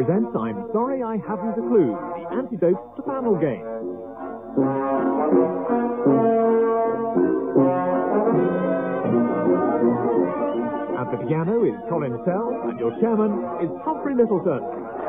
presents I'm Sorry I Haven't a Clue, the antidote to panel games. At the piano is Colin Sell, and your chairman is Humphrey Littleton.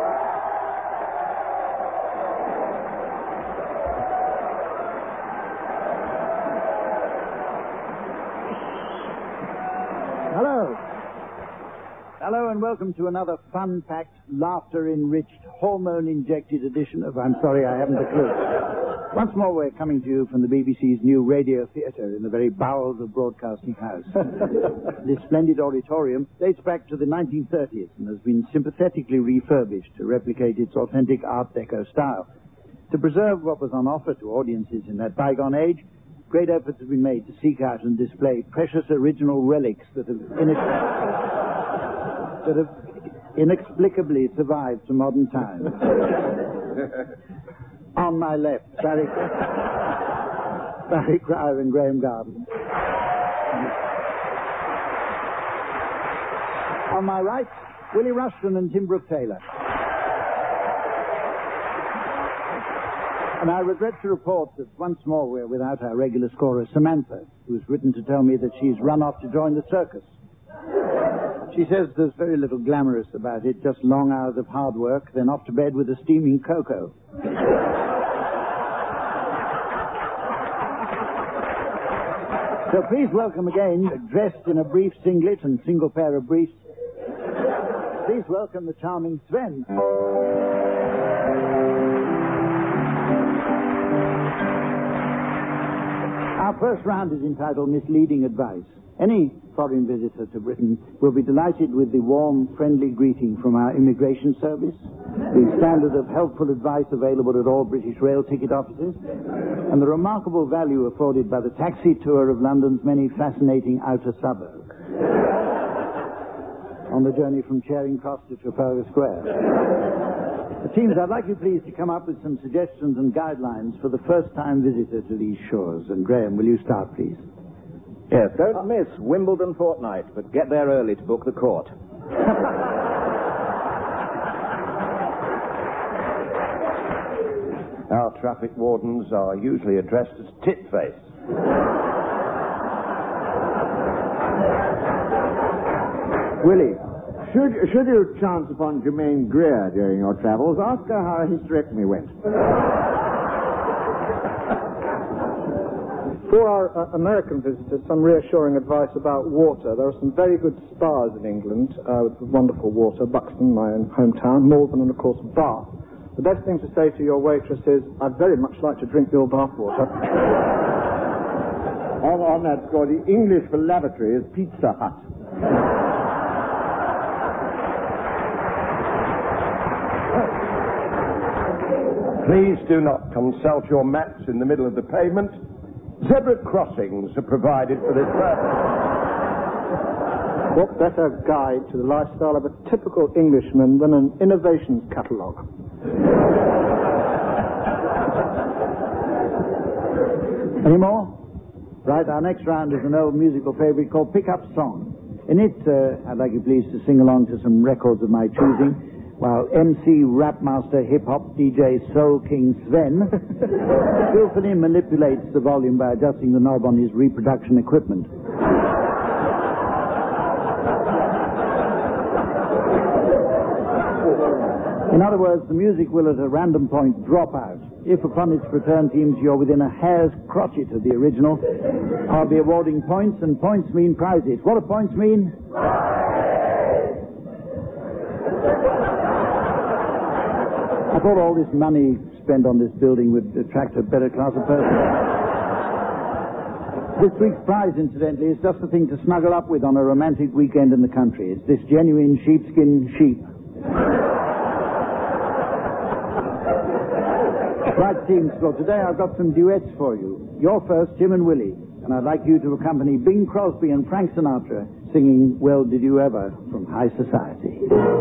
Hello and welcome to another fun-packed, laughter-enriched, hormone-injected edition of I'm Sorry I Haven't a Clue. Once more we're coming to you from the BBC's new radio theatre in the very bowels of Broadcasting House. This splendid auditorium dates back to the 1930s and has been sympathetically refurbished to replicate its authentic Art Deco style. To preserve what was on offer to audiences in that bygone age, great efforts have been made to seek out and display precious original relics that have inexplicably survived to modern times. On my left, Barry Cryer and Graham Garden. On my right, Willie Rushton and Tim Brooke-Taylor. And I regret to report that once more we're without our regular scorer, Samantha, who's written to tell me that she's run off to join the circus. She says there's very little glamorous about it, just long hours of hard work, then off to bed with a steaming cocoa. So please welcome again, dressed in a brief singlet and single pair of briefs, please welcome the charming Sven. Our first round is entitled Misleading Advice. Any foreign visitor to Britain will be delighted with the warm, friendly greeting from our immigration service, the standard of helpful advice available at all British rail ticket offices, and the remarkable value afforded by the taxi tour of London's many fascinating outer suburbs on the journey from Charing Cross to Trafalgar Square. The teams, I'd like you please to come up with some suggestions and guidelines for the first-time visitor to these shores. And Graham, will you start, please? Yes, don't miss Wimbledon fortnight, but get there early to book the court. Our traffic wardens are usually addressed as Titface. Willie, should you chance upon Germaine Greer during your travels, ask her how a hysterectomy went. For our American visitors, some reassuring advice about water. There are some very good spas in England with wonderful water. Buxton, my own hometown, Malvern, and of course Bath. The best thing to say to your waitress is, I'd very much like to drink your bath water. On that score, the English for lavatory is Pizza Hut. Please do not consult your maps in the middle of the pavement. Zebra crossings are provided for this purpose. What better guide to the lifestyle of a typical Englishman than an innovations catalogue? Any more? Right, our next round is an old musical favorite called Pick-Up Song. In it, I'd like you please to sing along to some records of my choosing, while MC, rap master, hip-hop DJ, Soul King Sven skillfully manipulates the volume by adjusting the knob on his reproduction equipment. In other words, the music will at a random point drop out. If upon its return teams you're within a hair's crotchet of the original, I'll be awarding points, and points mean prizes. What do points mean? I thought all this money spent on this building would attract a better class of person. This week's prize, incidentally, is just the thing to snuggle up with on a romantic weekend in the country. It's this genuine sheepskin sheep. Right, teams, so today I've got some duets for you. You're first, Tim and Willie, and I'd like you to accompany Bing Crosby and Frank Sinatra singing Well Did You Ever from High Society.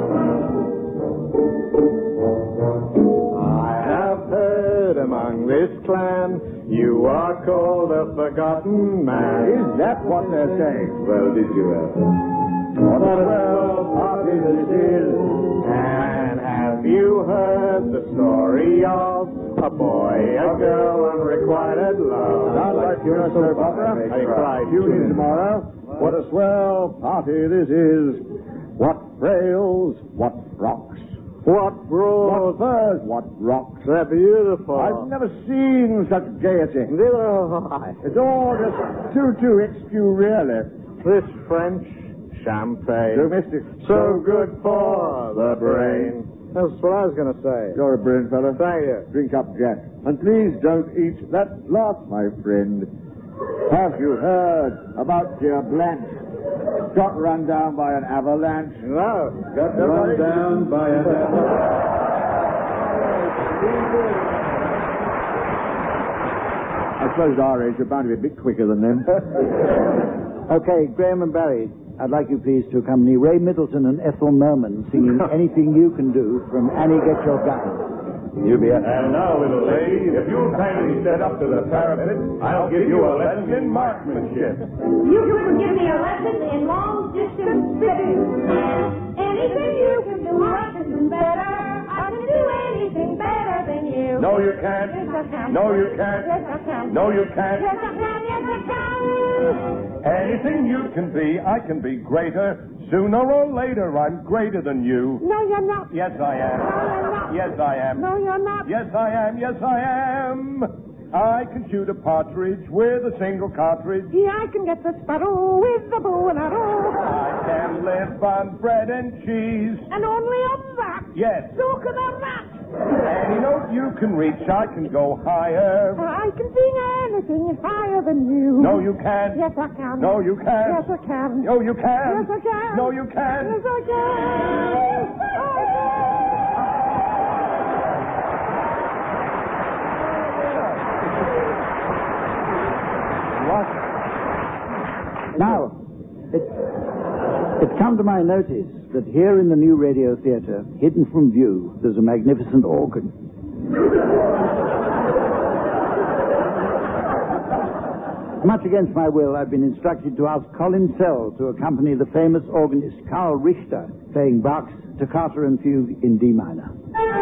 Among this clan, you are called a forgotten man. Is that what they're saying? Well, did you ever? What a well party this is, and has Have you heard the story of a boy, a girl, unrequited love? Not like your soap opera. I cry. Tune in tomorrow. What a swell party this is. What frails, what frocks. What What brought? furs, what rocks. They're beautiful. I've never seen such gaiety. Neither have I. It's all just too excuse really. This French champagne. Domestic. So good for the brain. That's what I was going to say. You're a brilliant fellow. Thank you. Drink up, Jack. And please don't eat that glass, my friend. Have you heard about dear Blanche? Got run down by an avalanche. No. Got run down by an avalanche. I suppose at our age we're bound to be a bit quicker than them. Okay, Graham and Barry, I'd like you please to accompany Ray Middleton and Ethel Merman singing Anything You Can Do from Annie Get Your Gun. You be And now, little lady, if you'll kindly step up to the parapet, I'll give you a lesson in marksmanship. You can give me a lesson in long distance spitting. Anything you can do, I can do better. I can do anything better than you. No, you can't. Yes, I can. No, you can't. Yes, I can. No, you can't. Yes, I can. Yes, I can. Anything you can be, I can be greater. Sooner or later, I'm greater than you. No, you're not. Yes, I am. No, you're not. Yes, I am. No, you're not. Yes, I am. Yes, I am. I can shoot a partridge with a single cartridge. Yeah, I can get the sparrow with the bow and arrow. I can live on bread and cheese. And only on that. Yes. So can a rat. Any note you can reach, I can go higher. I can sing anything higher than you. No, you can't. Yes, I can. No, you can't. Yes, I can. No, you can't. Yes, I can. No, you can't. Yes, I can. Now, it's come to my notice that here in the new radio theatre, hidden from view, there's a magnificent organ. Much against my will, I've been instructed to ask Colin Sell to accompany the famous organist Karl Richter, playing Bach's Toccata and Fugue in D minor.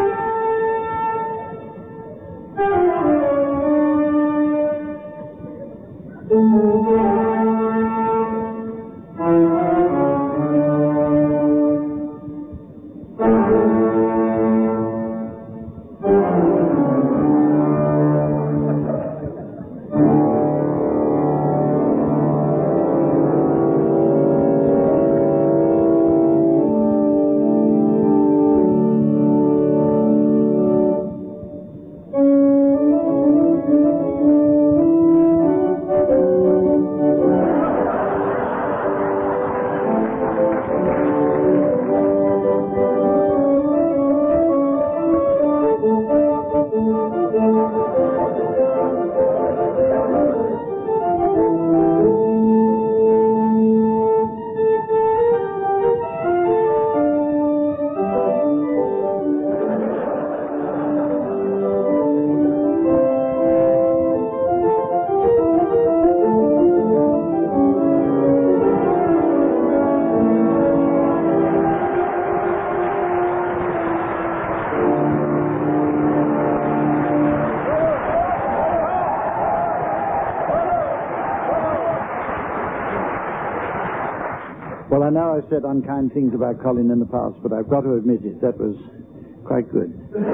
Well, I know I've said unkind things about Colin in the past, but I've got to admit it, that was quite good.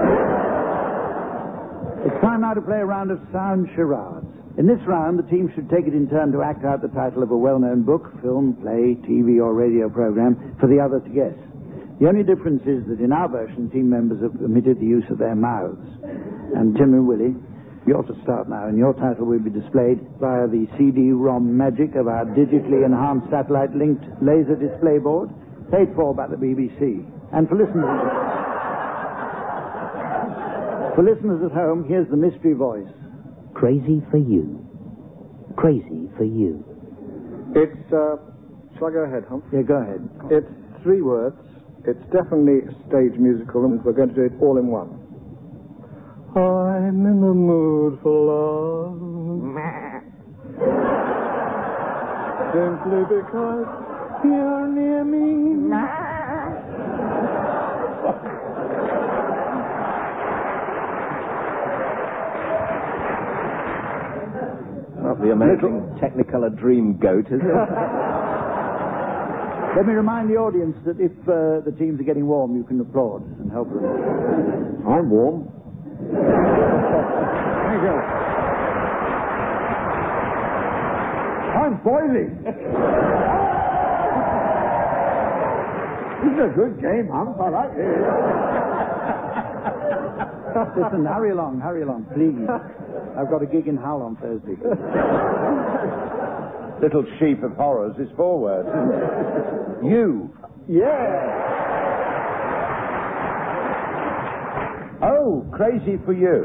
It's time now to play a round of sound charades. In this round, the team should take it in turn to act out the title of a well-known book, film, play, TV, or radio program for the other to guess. The only difference is that in our version, team members have omitted the use of their mouths. And Tim and Willie, you're to start now, and your title will be displayed via the CD-ROM magic of our digitally enhanced satellite-linked laser display board, paid for by the BBC. And for listeners at home, here's the mystery voice. Crazy for you. Crazy for you. It's, shall I go ahead, Hump? Yeah, go ahead. It's 3 words. It's definitely a stage musical, and we're going to do it all in one. I'm in the mood for love. Simply because you're near me. not the amazing Technicolor Dream Goat, is it? Let me remind the audience that if the teams are getting warm, you can applaud and help them. I'm warm. Thank you. I'm boiling. This is a good game, Hump. I like it. Listen, hurry along, please. I've got a gig in Hull on Thursday. Little sheep of horrors is 4 words, isn't it? You. Yeah. Oh, crazy for you.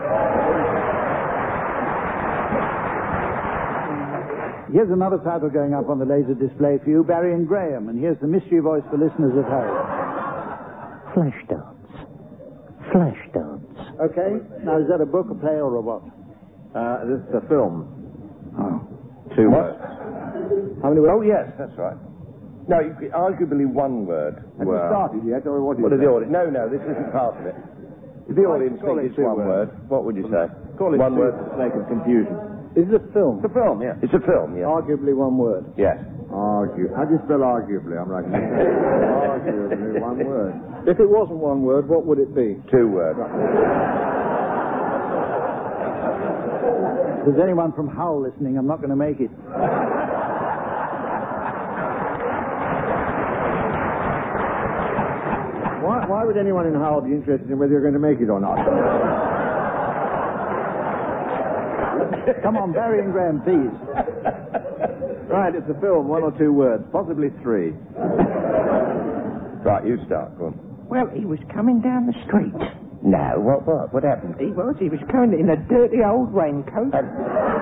Here's another title going up on the laser display for you, Barry and Graham, and here's the mystery voice for listeners at home. Flashdance. Flashdance. Okay, now is that a book, a play, or a what? This is a film. Oh. 2 words. How many words? Oh, yes, that's right. No, arguably 1 word. Have you started yet, or what is What it? is the audience? No, this isn't part of it. If the audience thinks it's 1 word, what would you say? Call it 1 word. for the sake of confusion. Is it a film? It's a film, yeah. It's a film, yeah. Arguably 1 word. Yes. How do you spell arguably? I'm writing it down. Arguably 1 word. If it wasn't 1 word, what would it be? 2 words. If there's anyone from Hull listening, I'm not going to make it. Why would anyone in Hull be interested in whether you're going to make it or not? Come on, Barry and Graham, please. Right, it's a film, 1 or 2 words, possibly 3. Right, you start, go on. Well, he was coming down the street. No, what happened? He was coming in a dirty old raincoat. A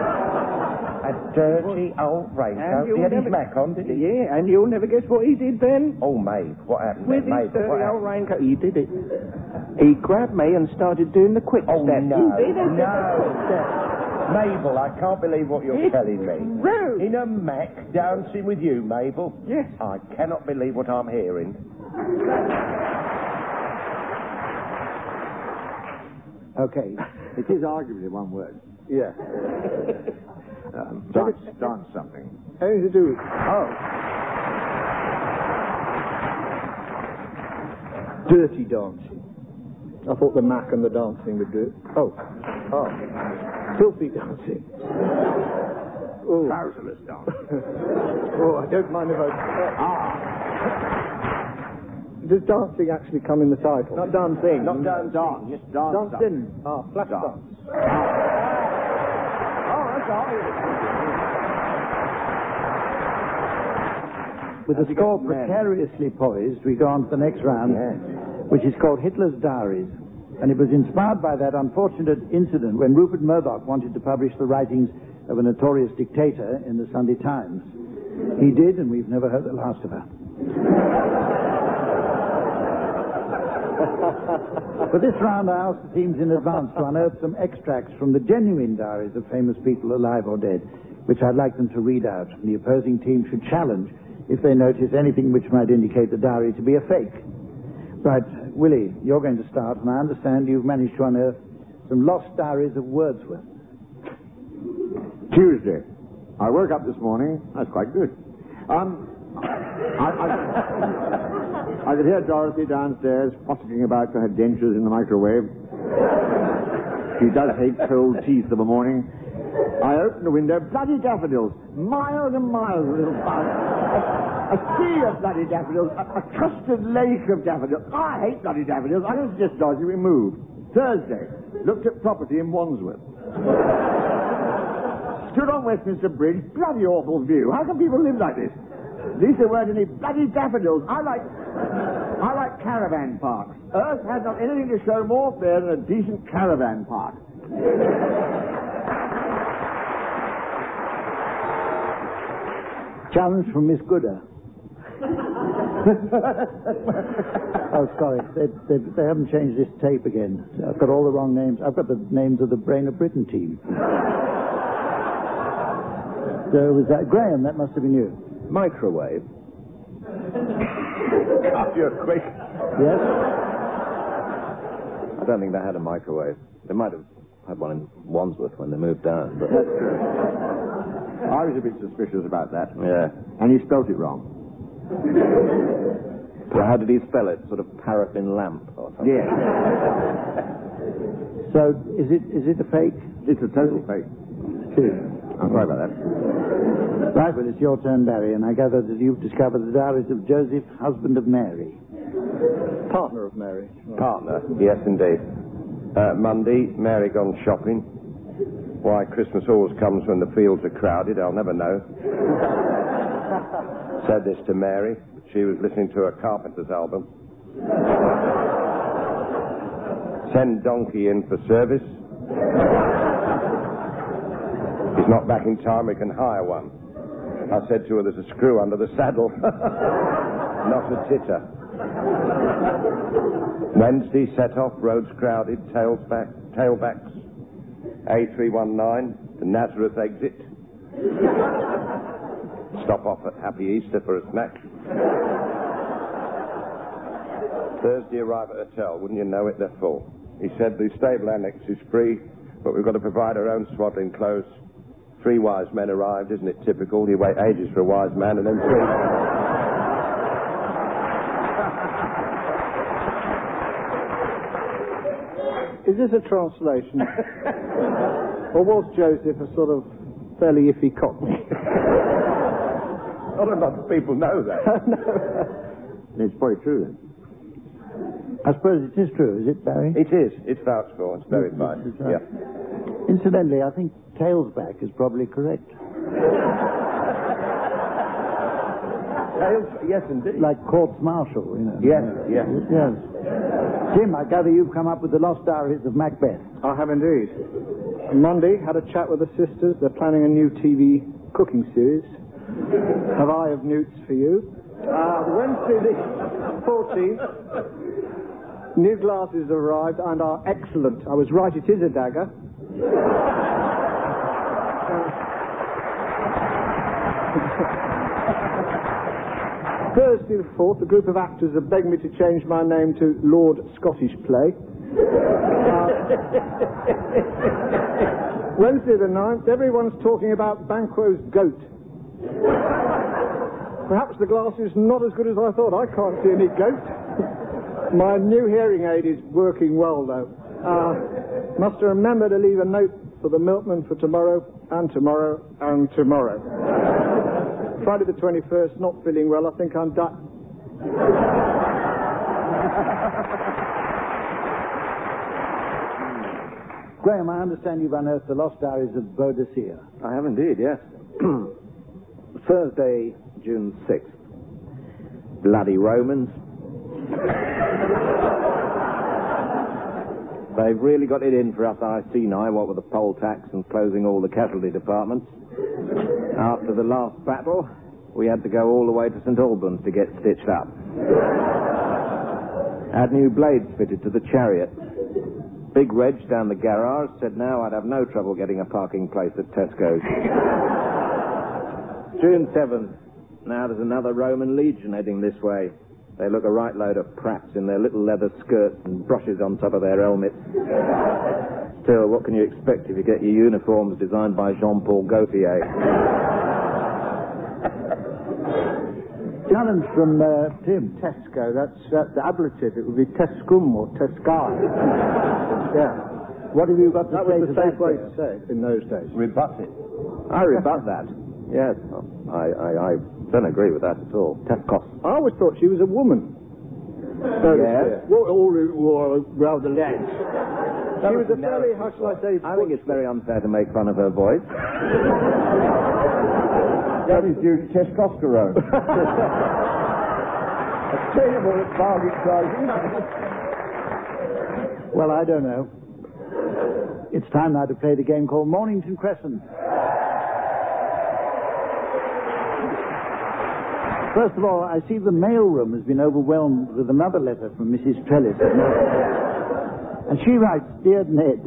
dirty old raincoat? He had his Mac on, did he? Yeah, and you'll never guess what he did then? Oh, Maeve, what happened? With then? his dirty old raincoat. He did it. He grabbed me and started doing the quick Oh, step. no. He did it. No. Mabel, I can't believe what you're telling me. Rude. In a Mac, dancing with you, Mabel? Yes. I cannot believe what I'm hearing. Okay. It is arguably 1 word. Yeah. Dance something. Anything to do with... Dirty dancing. I thought the Mac and the dancing would do it. Oh. Filthy dancing. Oh. Trouserless dance. Oh, I don't mind if I... Does dancing actually come in the title? Not dancing. Not dancing. Just dance. Dancing. Flash dance. That's all. With the score precariously poised, we go on to the next round, which is called Hitler's Diaries. And it was inspired by that unfortunate incident when Rupert Murdoch wanted to publish the writings of a notorious dictator in the Sunday Times. He did, and we've never heard the last of her. For this round, I asked the teams in advance to unearth some extracts from the genuine diaries of famous people alive or dead, which I'd like them to read out. And the opposing team should challenge if they notice anything which might indicate the diary to be a fake. Right, Willie, you're going to start, and I understand you've managed to unearth some lost diaries of Wordsworth. Tuesday. I woke up this morning. That's quite good. I could hear Dorothy downstairs fussing about for her dentures in the microwave. She does hate cold teeth of a morning. I opened the window. Bloody daffodils. Miles and miles of little flowers. A sea of bloody daffodils. A custard lake of daffodils. I hate bloody daffodils. I don't suggest Dorothy we move. Thursday. Looked at property in Wandsworth. Stood on Westminster Bridge. Bloody awful view. How can people live like this? At least there weren't any bloody daffodils. I like caravan parks. Earth has not anything to show more fair than a decent caravan park. Challenge from Miss Gooder. Oh, sorry. They haven't changed this tape again. I've got all the wrong names. I've got the names of the Brain of Britain team. So was that Graham? That must have been you. Microwave. You're quick. Yes? I don't think they had a microwave. They might have had one in Wandsworth when they moved down. But... That's true. I was a bit suspicious about that. Yeah. And you spelt it wrong. So how did he spell it? Sort of paraffin lamp or something? Yeah. So, is it a fake? It's a total fake. I'm sorry about that. Right, well, it's your turn, Barry, and I gather that you've discovered the diaries of Joseph, husband of Mary. Partner of Mary. Partner, yes, indeed. Monday, Mary gone shopping. Why Christmas always comes when the fields are crowded, I'll never know. Said this to Mary. She was listening to a Carpenter's album. Send donkey in for service. He's not back in time, we can hire one. I said to her, there's a screw under the saddle. Not a titter. Wednesday, set off, roads crowded, tailbacks. A319, the Nazareth exit. Stop off at Happy Easter for a snack. Thursday, arrive at hotel. Wouldn't you know it, they're full. He said the stable annex is free, but we've got to provide our own swaddling clothes. 3 wise men arrived, isn't it typical? You wait ages for a wise man, and then 3... Is this a translation? Or was Joseph a sort of fairly iffy cockney? Not a lot of people know that. No. It's probably true, then. I suppose it is true, is it, Barry? It is. It's vouched for. It's verified. Right. Yeah. Incidentally, I think tailsback is probably correct. Yes, indeed. Like courts-martial, you know. Yes, yes. Yes. Jim, I gather you've come up with the lost diaries of Macbeth. I have indeed. On Monday, had a chat with the sisters. They're planning a new TV cooking series. Have I of newts for you? Wednesday the 14th, new glasses arrived and are excellent. I was right, it is a dagger. Thursday the 4th, a group of actors have begged me to change my name to Lord Scottish Play. Wednesday the 9th, everyone's talking about Banquo's goat. Perhaps the glass is not as good as I thought. I can't see any goat. My new hearing aid is working well, though. Must remember to leave a note for the milkman for tomorrow, and tomorrow, and tomorrow. Friday the 21st, not feeling well. I think I'm done. Graham, I understand you've unearthed the lost diaries of Boadicea. I have indeed, yes. Thursday, June 6th. Bloody Romans. They've really got it in for us IC9, what with the poll tax and closing all the casualty departments. After the last battle, we had to go all the way to St Albans to get stitched up. Had new blades fitted to the chariot. Big Reg down the garage said now I'd have no trouble getting a parking place at Tesco's. June 7th. Now there's another Roman legion heading this way. They look a right load of prats in their little leather skirts and brushes on top of their helmets. Still, what can you expect if you get your uniforms designed by Jean-Paul Gaultier? Challenge from Tim. Tesco, that's the ablative. It would be Tescum or Tescar. Yeah. What have you got to That say was to the safe that? way to say it in those days. Rebut it. I rebut that. Yes, I don't agree with that at all. Tescos. I always thought she was a woman. Yes. Well, rather less. She was a fairly, how shall I say, I think it's very unfair to make fun of her voice. That is due to testosterone. Attainable at bargain prices. Well, I don't know. It's time now to play the game called Mornington Crescent. First of all, I see the mailroom has been overwhelmed with another letter from Mrs. Trellis. And she writes, Dear Ned.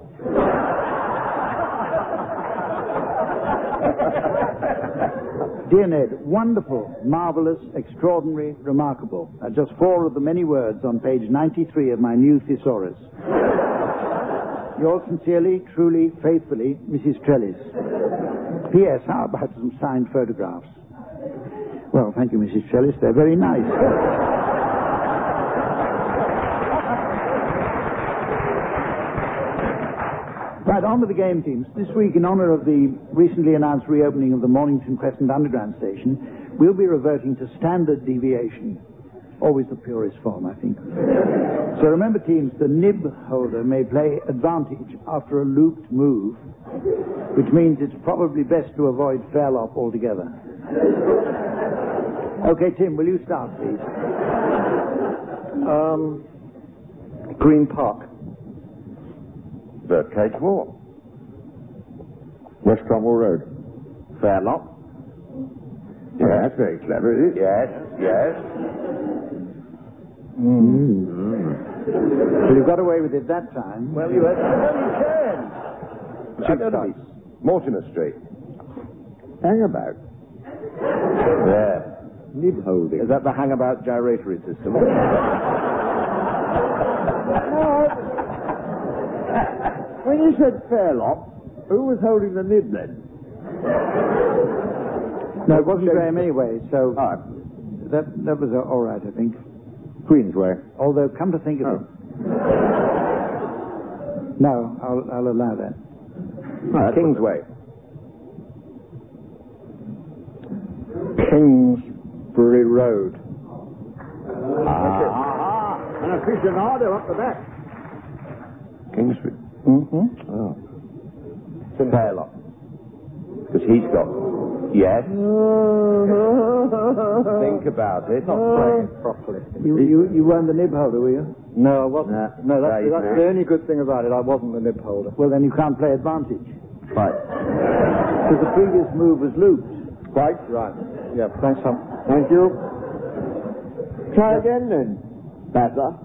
Dear Ned, wonderful, marvelous, extraordinary, remarkable are just 4 of the many words on page 93 of my new thesaurus. Yours sincerely, truly, faithfully, Mrs. Trellis. P.S. How about some signed photographs? Well, thank you, Mrs. Trellis. They're very nice. Right, on with the game teams. This week, in honour of the recently announced reopening of the Mornington Crescent Underground Station, we'll be reverting to standard deviation. Always the purest form, I think. So remember, teams, the nib holder may play advantage after a looped move, which means it's probably best to avoid fairlop altogether. Okay, Tim, will you start, please? Green Park. Birdcage Walk. West Cromwell Road. Fairlop. Yeah, that's very clever, isn't it? Yes, yes. Well, you got away with it that time. Well, you had a chance. Mortimer Street. Hangabout. There. Nib holding. Is that the hangabout gyratory system? When you said Fairlop, who was holding the nib then? No, it wasn't Graham anyway, so that was all right, I think. Queensway. Although, come to think of it... No, I'll allow that. Kingsway. Kingsbury Road. An aficionado up the back. Kingsbury. Mm-hmm. Oh. Fairlop. Because he's got... Yes. Think about it. Not playing properly. You weren't the nib holder, were you? No, I wasn't. No, that's Right. the only good thing about it. I wasn't the nib holder. Well, then you can't play advantage. Right. Because the previous move was looped. Quite right. Yeah, thanks, Tom. Thank you. Try again then. Better.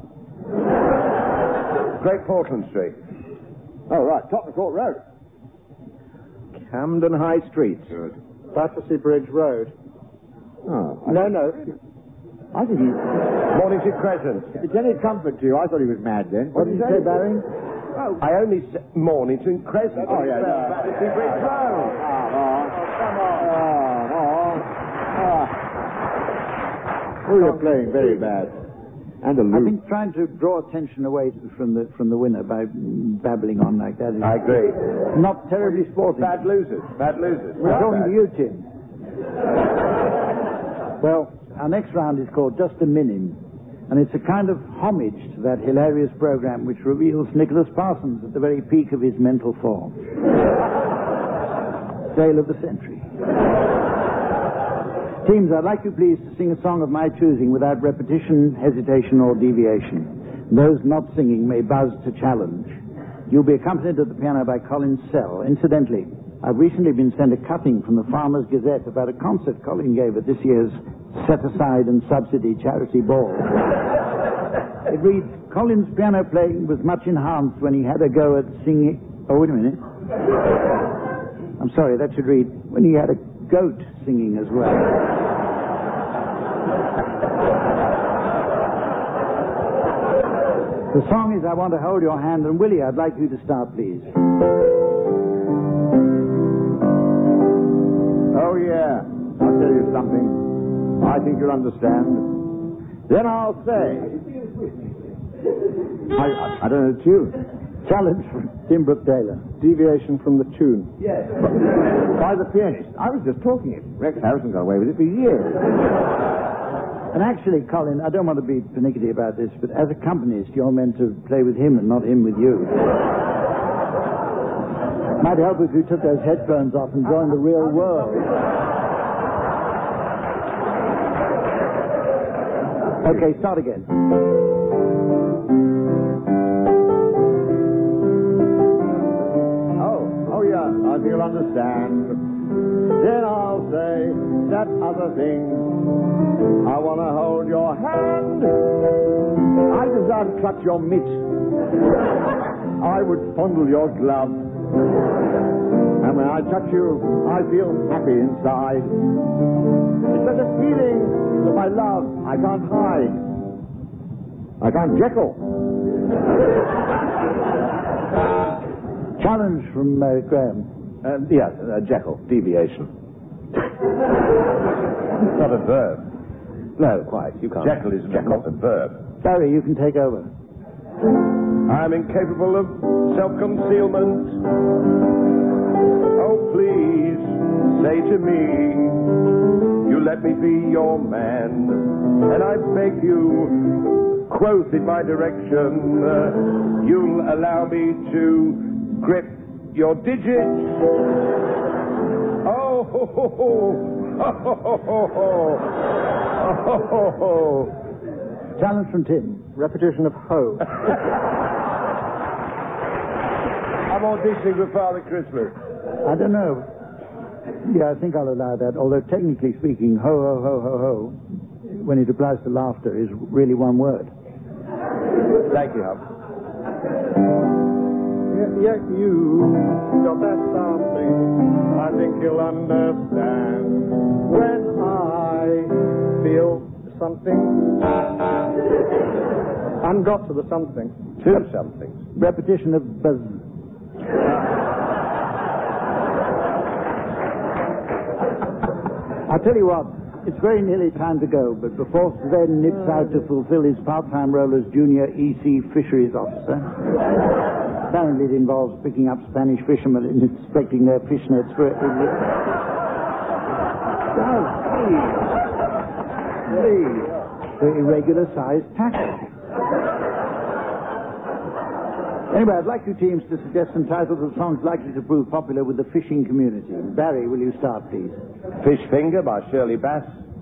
Great Portland Street. Oh, right. Tottenham Court Road. Camden High Street. Good. Battersea Bridge Road. Oh. No. I think he... Mornington Crescent. If it's any comfort to you, I thought he was mad then. What did you say, Barry? Oh, I only said Mornington Crescent. Oh, yeah. Battersea Bridge Road. Oh, you're playing very bad. And a I loop. think trying to draw attention away from the winner by babbling on like that is I agree. not terribly sporting. Bad losers. Bad losers. We're talking to you, Tim. Well, our next round is called Just a Minim, and it's a kind of homage to that hilarious program which reveals Nicholas Parsons at the very peak of his mental form. Tale of the century. Teams, I'd like you please to sing a song of my choosing without repetition, hesitation, or deviation. Those not singing may buzz to challenge. You'll be accompanied at the piano by Colin Sell. Incidentally, I've recently been sent a cutting from the Farmers Gazette about a concert Colin gave at this year's Set-Aside and Subsidy Charity Ball. It reads, Colin's piano playing was much enhanced when he had a go at singing... Oh, wait a minute. I'm sorry, that should read, when he had a goat singing as well. The song is I Want to Hold Your Hand, and Willie, I'd like you to start, please. Oh, yeah. I'll tell you something. I think you'll understand. Then I'll say... I don't know the tune. Challenge from Tim Brooke Taylor. Deviation from the tune. Yes. By the pianist. I was just talking it. Rex Harrison got away with it for years. And actually, Colin, I don't want to be pernickety about this, but as accompanist, you're meant to play with him and not him with you. Might help if you took those headphones off and joined the real world. Okay, start again. Oh, yeah. I think you'll understand. Then I'll say that other thing. I want to hold your hand. I desire to clutch your mitt. I would fondle your glove. And when I touch you, I feel happy inside. It's such a feeling that my love I can't hide. I can't Jekyll. Challenge from Graham. Yes, Jekyll, deviation. It's not a verb. No, quite. You can't. Jekyll is not a verb. Barry, you can take over. I'm incapable of self-concealment. Oh, please, say to me, you let me be your man, and I beg you, quoth in my direction, you'll allow me to grip your digits. Oh, ho, ho, ho. Oh, ho, ho, ho, ho. Oh, ho, ho, ho. Challenge from Tim. Repetition of ho. I'm auditioning for Father Christmas. I don't know. Yeah, I think I'll allow that. Although technically speaking, ho, ho, ho, ho, ho, when it applies to laughter, is really one word. Thank you, Hub. Yeah, you got that something. I think you'll understand when I feel something. And got to the something. Two somethings. Repetition of buzz. I'll tell you what, it's very nearly time to go, but before Sven nips out to fulfill his part-time role as junior EC fisheries officer, apparently it involves picking up Spanish fishermen and inspecting their fish nets for... Please. For irregular-sized tackle. Anyway, I'd like you teams to suggest some titles of songs likely to prove popular with the fishing community. Barry, will you start, please? Fish Finger by Shirley Bass.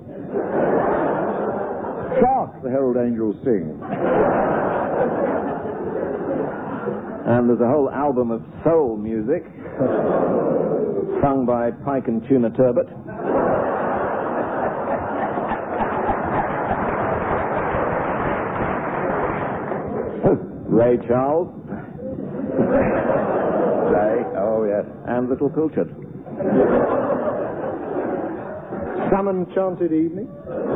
Shark, the Herald Angels sing. And there's a whole album of soul music sung by Pike and Tuna Turbot. Ray Charles. Ray, oh yes. And Little Pilchard. Some Enchanted Evening.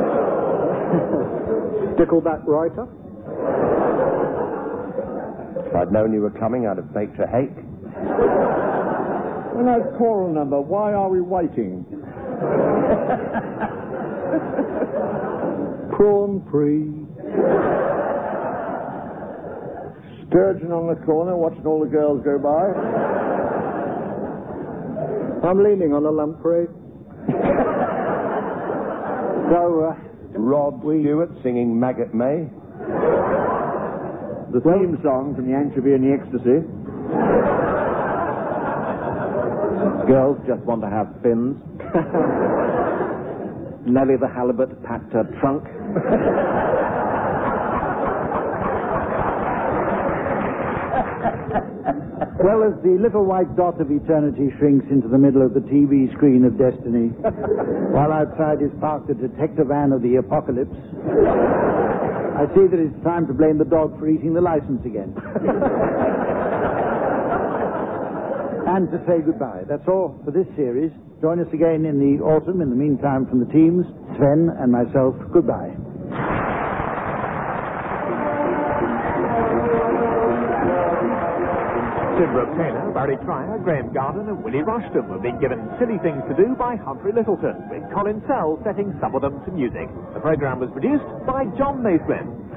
Stickleback Writer. If I'd known you were coming, I'd have baked a hake. And that choral number, Why Are We Waiting? Prawn Free. Sturgeon on the corner, watching all the girls go by. I'm leaning on a lamprey. So, Rod Stewart singing Maggot May. The theme song from The Anchovy and the Ecstasy. Girls just want to have fins. Nellie the Halibut packed her trunk. well, as the little white dot of eternity shrinks into the middle of the TV screen of destiny, while outside is parked the detective van of the apocalypse, I see that it's time to blame the dog for eating the license again. And to say goodbye. That's all for this series. Join us again in the autumn. In the meantime, from the teams, Sven and myself, goodbye. Tim Brooke Taylor, Barry Trier, Graham Garden and Willie Rushton were being given Silly Things to Do by Humphrey Littleton, with Colin Sell setting some of them to music. The programme was produced by John Naismith.